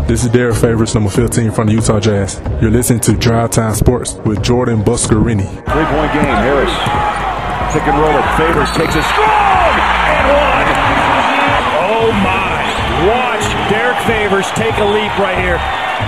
This is Derek Favors, number 15 from the Utah Jazz. You're listening to Drive Time Sports with Jordan Buscarini. 3-point game. Harris. Pick and roll it. Favors takes a strong and one. Oh my. Watch Derek Favors take a leap right here.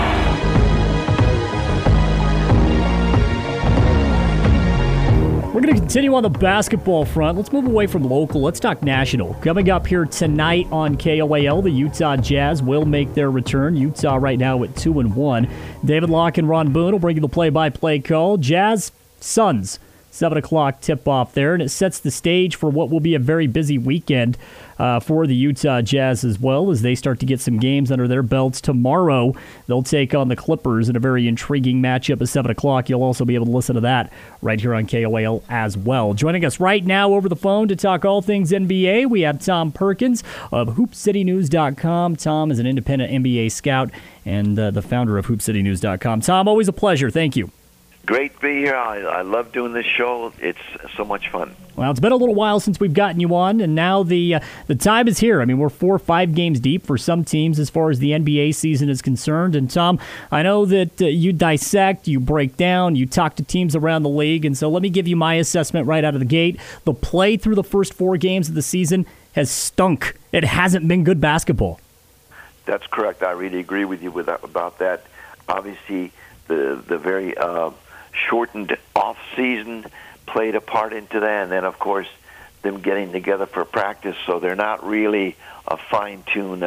We're going to continue on the basketball front. Let's move away from local. Let's talk national. Coming up here tonight on KOAL, the Utah Jazz will make their return. Utah right now at 2-1. David Locke and Ron Boone will bring you the play-by-play call. Jazz, Suns, 7 o'clock tip-off there, and it sets the stage for what will be a very busy weekend for the Utah Jazz as well as they start to get some games under their belts. Tomorrow, they'll take on the Clippers in a very intriguing matchup at 7 o'clock. You'll also be able to listen to that right here on KOAL as well. Joining us right now over the phone to talk all things NBA, we have Tom Perkins of HoopCityNews.com. Tom is an independent NBA scout and the founder of HoopCityNews.com. Tom, always a pleasure. Thank you. Great to be here. I love doing this show. It's so much fun. Well, it's been a little while since we've gotten you on, and now the time is here. I mean, we're 4 or 5 games deep for some teams as far as the NBA season is concerned. And, Tom, I know that you dissect, you break down, you talk to teams around the league, and so let me give you my assessment right out of the gate. The play through the first 4 games of the season has stunk. It hasn't been good basketball. That's correct. I really agree with you about that. Obviously, the very shortened off-season played a part into that, and then, of course, them getting together for practice, so they're not really a fine-tuned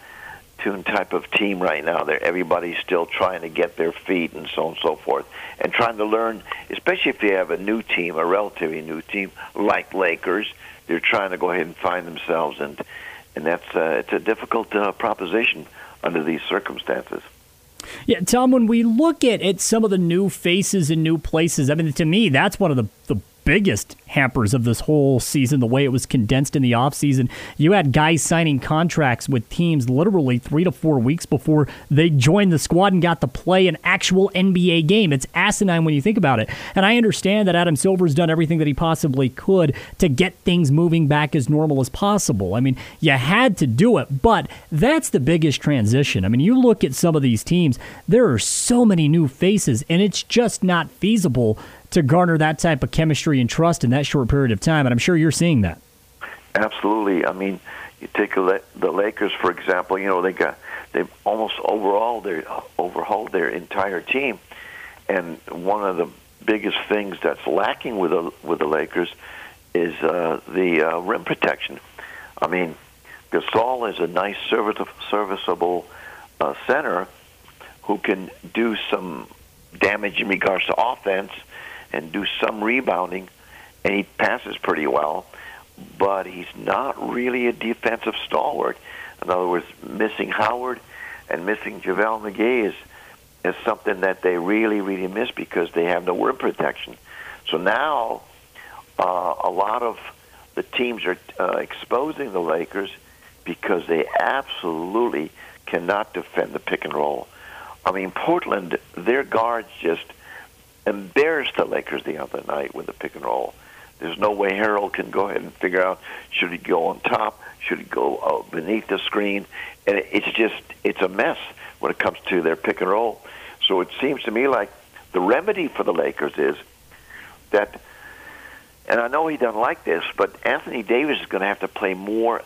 type of team right now. Everybody's still trying to get their feet and so on and so forth, and trying to learn, especially if you have a new team, a relatively new team, like Lakers, they're trying to go ahead and find themselves, and that's it's a difficult proposition under these circumstances. Yeah, Tom, when we look at some of the new faces and new places, I mean, to me, that's one of the biggest hampers of this whole season, the way it was condensed in the offseason. You had guys signing contracts with teams literally 3 to 4 weeks before they joined the squad and got to play an actual NBA game. It's asinine when you think about it. And I understand that Adam Silver's done everything that he possibly could to get things moving back as normal as possible. I mean, you had to do it, but that's the biggest transition. I mean, you look at some of these teams, there are so many new faces, and it's just not feasible to garner that type of chemistry and trust in that short period of time, and I'm sure you're seeing that. Absolutely. I mean, you take the Lakers, for example. You know, they've almost overhauled their entire team, and one of the biggest things that's lacking with the Lakers is the rim protection. I mean, Gasol is a nice serviceable center who can do some damage in regards to offense and do some rebounding, and he passes pretty well, but he's not really a defensive stalwart. In other words, missing Howard and missing JaVale McGee is something that they really, really miss because they have no rim protection. So now a lot of the teams are exposing the Lakers because they absolutely cannot defend the pick and roll. I mean, Portland, their guards just embarrassed the Lakers the other night with the pick and roll. There's no way Harold can go ahead and figure out, should he go on top, should he go beneath the screen, and it's a mess when it comes to their pick and roll. So it seems to me like the remedy for the Lakers is that, and I know he doesn't like this, but Anthony Davis is going to have to play more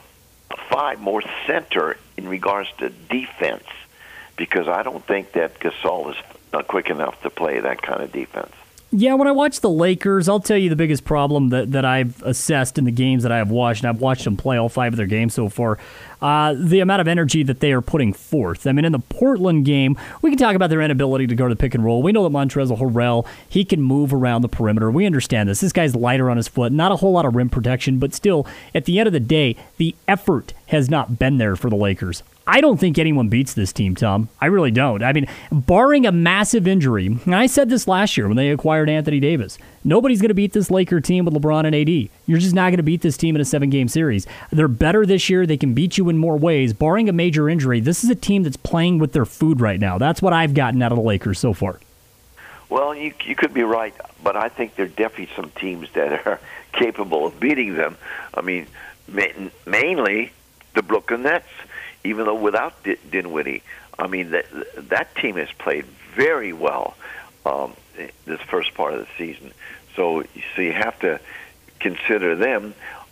center in regards to defense, because I don't think that Gasol is not quick enough to play that kind of defense. Yeah, when I watch the Lakers, I'll tell you the biggest problem that I've assessed in the games that I've watched, and I've watched them play all 5 of their games so far, the amount of energy that they are putting forth. I mean, in the Portland game, we can talk about their inability to go to the pick and roll. We know that Montrezl Harrell, he can move around the perimeter. We understand this. This guy's lighter on his foot, not a whole lot of rim protection, but still, at the end of the day, the effort has not been there for the Lakers. I don't think anyone beats this team, Tom. I really don't. I mean, barring a massive injury, and I said this last year when they acquired Anthony Davis, nobody's going to beat this Laker team with LeBron and AD. You're just not going to beat this team in a 7-game series. They're better this year. They can beat you in more ways. Barring a major injury, this is a team that's playing with their food right now. That's what I've gotten out of the Lakers so far. Well, you could be right, but I think there are definitely some teams that are capable of beating them. I mean, mainly the Brooklyn Nets. Even though without Dinwiddie, I mean, that team has played very well this first part of the season. So you have to consider them.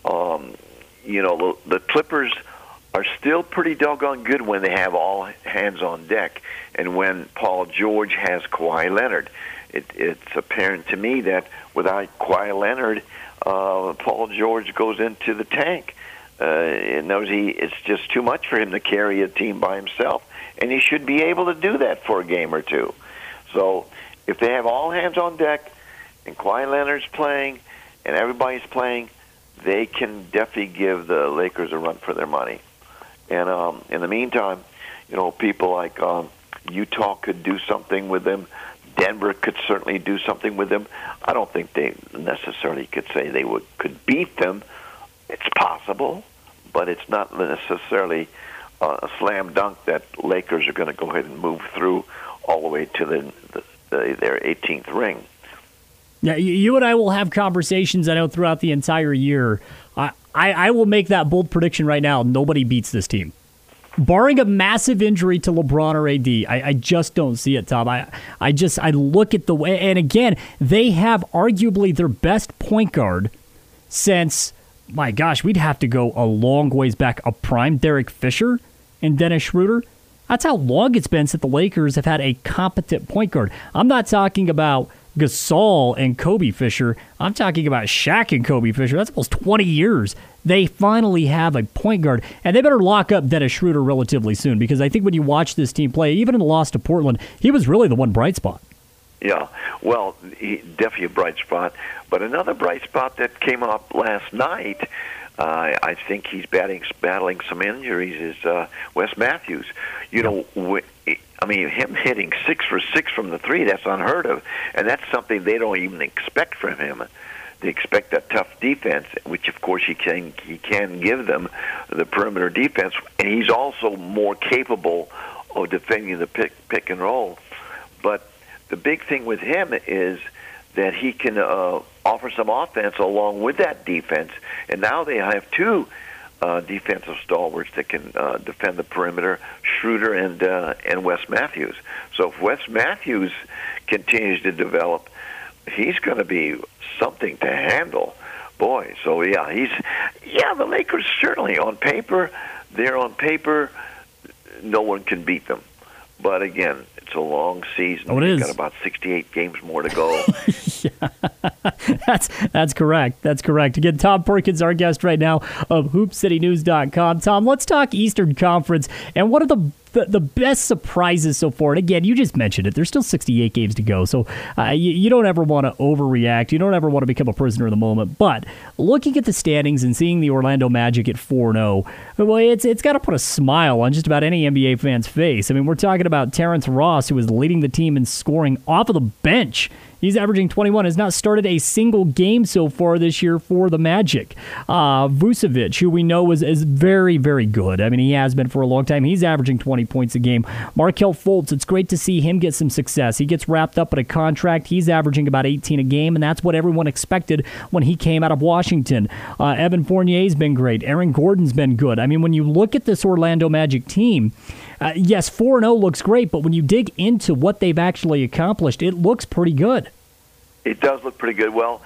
The Clippers are still pretty doggone good when they have all hands on deck, and when Paul George has Kawhi Leonard. It's apparent to me that without Kawhi Leonard, Paul George goes into the tank. It's just too much for him to carry a team by himself, and he should be able to do that for a game or two. So if they have all hands on deck and Kawhi Leonard's playing and everybody's playing, they can definitely give the Lakers a run for their money. And in the meantime, people like Utah could do something with them. Denver could certainly do something with them. I don't think they necessarily could say they could beat them. It's possible, but it's not necessarily a slam dunk that Lakers are going to go ahead and move through all the way to their 18th ring. Yeah, you and I will have conversations, I know, throughout the entire year. I will make that bold prediction right now. Nobody beats this team. Barring a massive injury to LeBron or AD, I just don't see it, Tom. I look at the way, and again, they have arguably their best point guard since, my gosh, we'd have to go a long ways back. A prime Derek Fisher and Dennis Schroeder. That's how long it's been since the Lakers have had a competent point guard. I'm not talking about Gasol and Kobe Fisher. I'm talking about Shaq and Kobe Fisher. That's almost 20 years. They finally have a point guard, and they better lock up Dennis Schroeder relatively soon, because I think when you watch this team play, even in the loss to Portland, he was really the one bright spot. Yeah, well, definitely a bright spot. But another bright spot that came up last night, I think he's battling some injuries, is Wes Matthews. Him hitting 6 for 6 from the three, that's unheard of. And that's something they don't even expect from him. They expect a tough defense, which, of course, he can give them, the perimeter defense. And he's also more capable of defending the pick and roll. But the big thing with him is that he can offer some offense along with that defense. And now they have two defensive stalwarts that can defend the perimeter, Schroeder and Wes Matthews. So if Wes Matthews continues to develop, he's going to be something to handle. Boy, so the Lakers certainly on paper, no one can beat them. But again, it's a long season. Oh, it is. Got about 68 games more to go. Yeah, that's correct. That's correct. Again, Tom Perkins, our guest right now of HoopCityNews.com. Tom, let's talk Eastern Conference and one of the best surprises so far. And again, you just mentioned it. There's still 68 games to go, so you don't ever want to overreact. You don't ever want to become a prisoner of the moment. But looking at the standings and seeing the Orlando Magic at 4-0, well, it's got to put a smile on just about any NBA fan's face. I mean, we're talking about Terrence Ross, who is leading the team in scoring off of the bench. He's averaging 21, has not started a single game so far this year for the Magic. Vucevic, who we know is very, very good. I mean, he has been for a long time. He's averaging 20 points a game. Markelle Fultz, it's great to see him get some success. He gets wrapped up in a contract. He's averaging about 18 a game, and that's what everyone expected when he came out of Washington. Evan Fournier's been great. Aaron Gordon's been good. I mean, when you look at this Orlando Magic team, yes, 4-0 looks great, but when you dig into what they've actually accomplished, it looks pretty good. It does look pretty good. Well,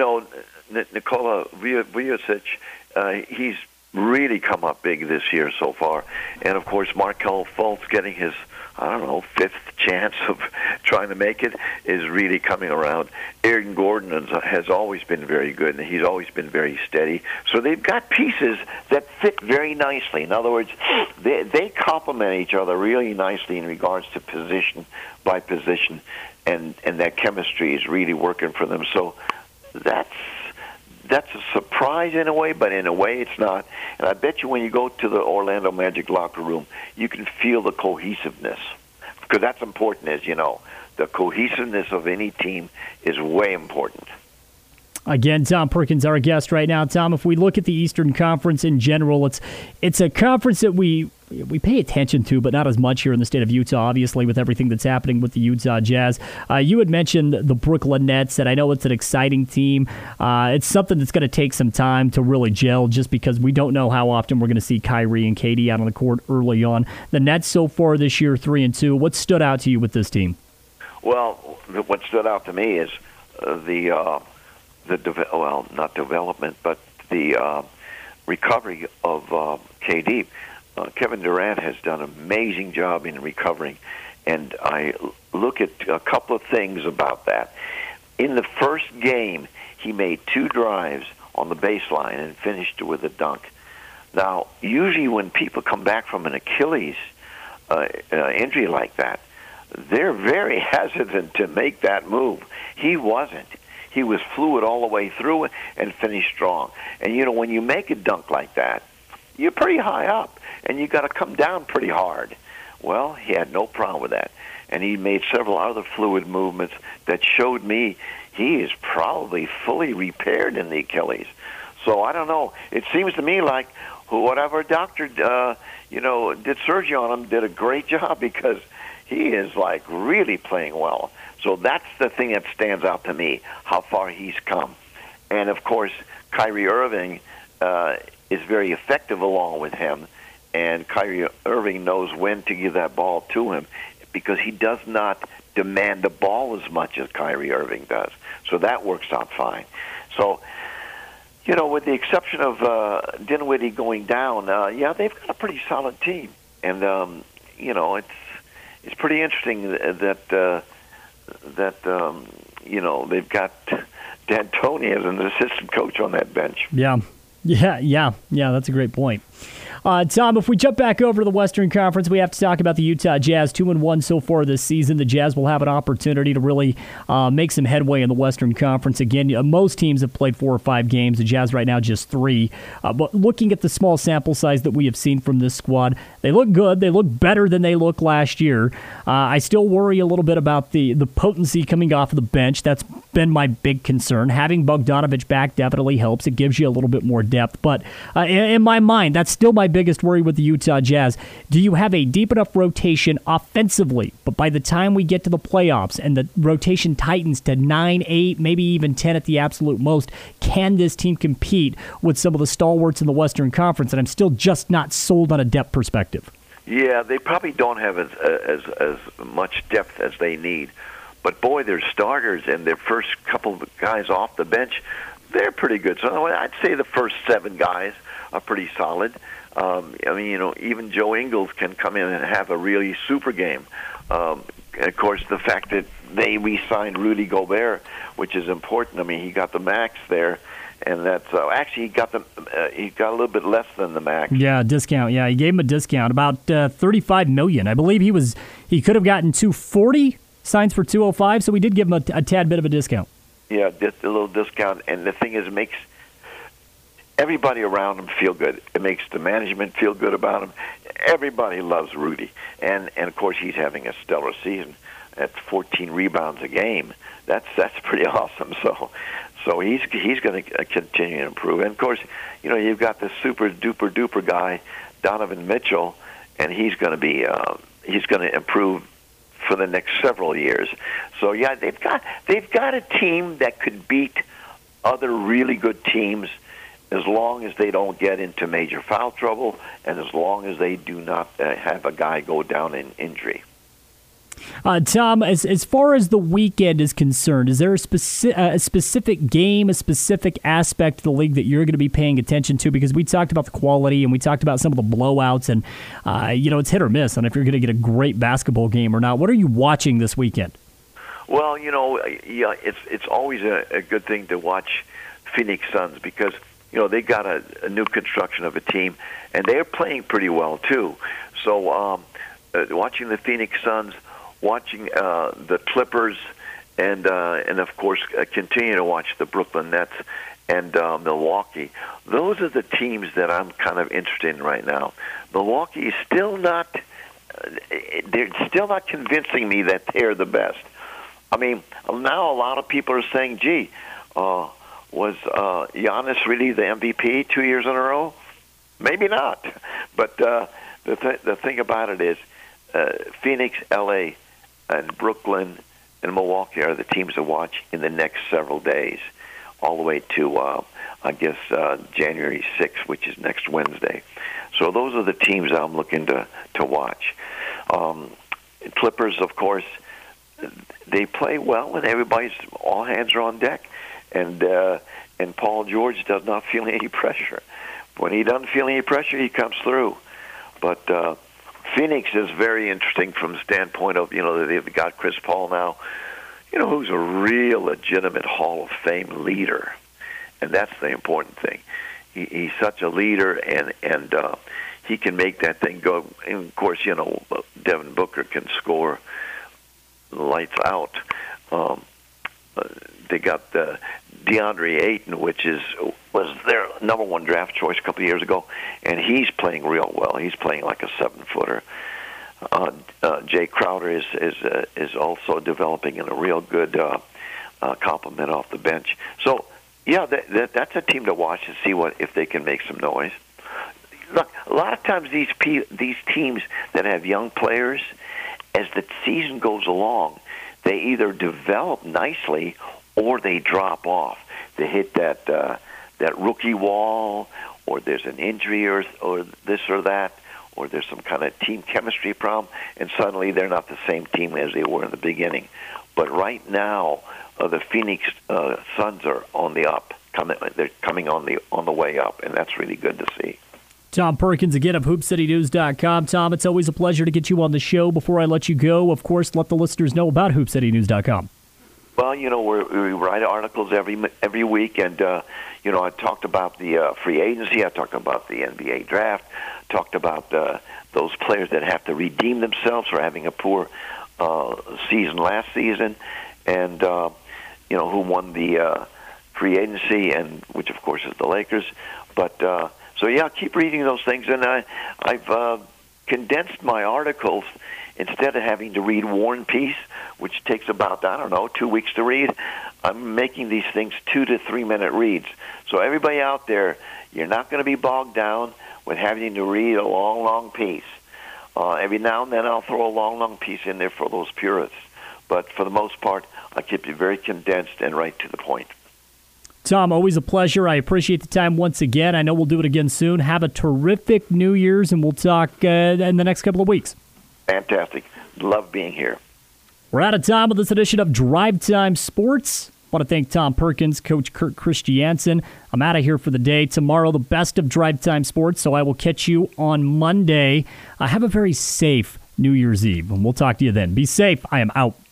Nikola Vucevic, he's really come up big this year so far. And, of course, Markelle Fultz getting his, fifth chance of trying to make it is really coming around. Aaron Gordon has always been very good, and he's always been very steady. So they've got pieces that fit very nicely. In other words, they complement each other really nicely in regards to position by position, and that chemistry is really working for them. So that's a surprise in a way, but in a way it's not. And I bet you when you go to the Orlando Magic locker room, you can feel the cohesiveness, because that's important, as you know. The cohesiveness of any team is way important. Again, Tom Perkins, our guest right now. Tom, if we look at the Eastern Conference in general, it's a conference that we we pay attention to, but not as much here in the state of Utah, obviously, with everything that's happening with the Utah Jazz. You had mentioned the Brooklyn Nets, and I know it's an exciting team. It's something that's going to take some time to really gel, just because we don't know how often we're going to see Kyrie and KD out on the court early on. The Nets so far this year, 3-2. What stood out to you with this team? Well, what stood out to me is not development, but the recovery of KD. Kevin Durant has done an amazing job in recovering, and I look at a couple of things about that. In the first game, he made 2 drives on the baseline and finished with a dunk. Now, usually when people come back from an Achilles injury like that, they're very hesitant to make that move. He wasn't. He was fluid all the way through and finished strong. And, when you make a dunk like that, you're pretty high up, and you got to come down pretty hard. Well, he had no problem with that. And he made several other fluid movements that showed me he is probably fully repaired in the Achilles. So I don't know. It seems to me like whatever doctor, did surgery on him did a great job, because he is like really playing well. So that's the thing that stands out to me, how far he's come. And of course, Kyrie Irving is very effective along with him, and Kyrie Irving knows when to give that ball to him, because he does not demand the ball as much as Kyrie Irving does. So that works out fine. So, with the exception of Dinwiddie going down, they've got a pretty solid team. And, it's pretty interesting that they've got D'Antoni as an assistant coach on that bench. Yeah, that's a great point. Tom, if we jump back over to the Western Conference, we have to talk about the Utah Jazz, 2-1 so far this season. The Jazz will have an opportunity to really make some headway in the Western Conference. Again, most teams have played 4 or 5 games. The Jazz right now just 3. But looking at the small sample size that we have seen from this squad, they look good. They look better than they looked last year. I still worry a little bit about the potency coming off of the bench. That's been my big concern. Having Bogdanovich back definitely helps. It gives you a little bit more depth. But in my mind, that's still my biggest worry with the Utah Jazz. Do you have a deep enough rotation offensively, but by the time we get to the playoffs and the rotation tightens to 9, 8, maybe even 10 at the absolute most, can this team compete with some of the stalwarts in the Western Conference? And I'm still just not sold on a depth perspective. Yeah, they probably don't have as much depth as they need. But, boy, their starters and their first couple of guys off the bench, they're pretty good. So I'd say the first 7 guys are pretty solid. Even Joe Ingles can come in and have a really super game. Of course, the fact that they re-signed Rudy Gobert, which is important. I mean, he got the max there, and that's actually he got a little bit less than the max. Yeah, discount. Yeah, he gave him a discount, about $35 million. I believe he could have gotten $240, signs for $205, so we did give him a tad bit of a discount. Yeah, just a little discount, and the thing is, it makes everybody around him feel good. It makes the management feel good about him. Everybody loves Rudy, and of course he's having a stellar season at 14 rebounds a game. That's pretty awesome. So he's going to continue to improve. And of course, you've got the super duper duper guy Donovan Mitchell, and he's going to improve for the next several years. So yeah, they've got a team that could beat other really good teams, as long as they don't get into major foul trouble, and as long as they do not have a guy go down in injury. Tom, as far as the weekend is concerned, is there a specific game, a specific aspect of the league that you're going to be paying attention to? Because we talked about the quality and we talked about some of the blowouts, and it's hit or miss on if you're going to get a great basketball game or not. What are you watching this weekend? Well, it's always a good thing to watch Phoenix Suns, because they got a new construction of a team, and they're playing pretty well too. So watching the Phoenix Suns, watching the Clippers, and of course continue to watch the Brooklyn Nets and Milwaukee. Those are the teams that I'm kind of interested in right now. Milwaukee is still not convincing me that they're the best. I mean, now a lot of people are saying, gee, was Giannis really the MVP 2 years in a row? Maybe not. But the thing about it is Phoenix, L.A., and Brooklyn and Milwaukee are the teams to watch in the next several days, all the way to, January 6th, which is next Wednesday. So those are the teams I'm looking to watch. Clippers, of course, they play well when all hands are on deck, and Paul George does not feel any pressure. When he doesn't feel any pressure, he comes through. But Phoenix is very interesting from the standpoint of, they've got Chris Paul now, who's a real legitimate Hall of Fame leader. And that's the important thing. He's such a leader, and he can make that thing go. And of course, Devin Booker can score lights out. They got DeAndre Ayton, was their number one draft choice a couple of years ago, and he's playing real well. He's playing like a 7-footer. Jay Crowder is also developing in a real good compliment off the bench. So, yeah, that's a team to watch and see if they can make some noise. Look, a lot of times these teams that have young players, as the season goes along, they either develop nicely or they drop off. They hit that rookie wall, or there's an injury or this or that, or there's some kind of team chemistry problem, and suddenly they're not the same team as they were in the beginning. But right now, the Phoenix Suns are on the up. They're coming on the way up, and that's really good to see. Tom Perkins, again, of HoopCityNews.com. Tom, it's always a pleasure to get you on the show. Before I let you go, of course, let the listeners know about HoopCityNews.com. Well, we write articles every week, and I talked about the free agency. I talked about the NBA draft. Talked about those players that have to redeem themselves for having a poor season last season, and who won the free agency, and which of course is the Lakers. But so yeah, keep reading those things, and I've condensed my articles. Instead of having to read War and Peace, which takes about, 2 weeks to read, I'm making these things 2 to 3 minute reads. So everybody out there, you're not going to be bogged down with having to read a long piece. Every now and then I'll throw a long piece in there for those purists. But for the most part, I keep it very condensed and right to the point. Tom, always a pleasure. I appreciate the time once again. I know we'll do it again soon. Have a terrific New Year's, and we'll talk in the next couple of weeks. Fantastic. Love being here. We're out of time with this edition of Drive Time Sports. I want to thank Tom Perkins, Coach Kurt Christiansen. I'm out of here for the day. Tomorrow, the best of Drive Time Sports, so I will catch you on Monday. Have a very safe New Year's Eve, and we'll talk to you then. Be safe. I am out.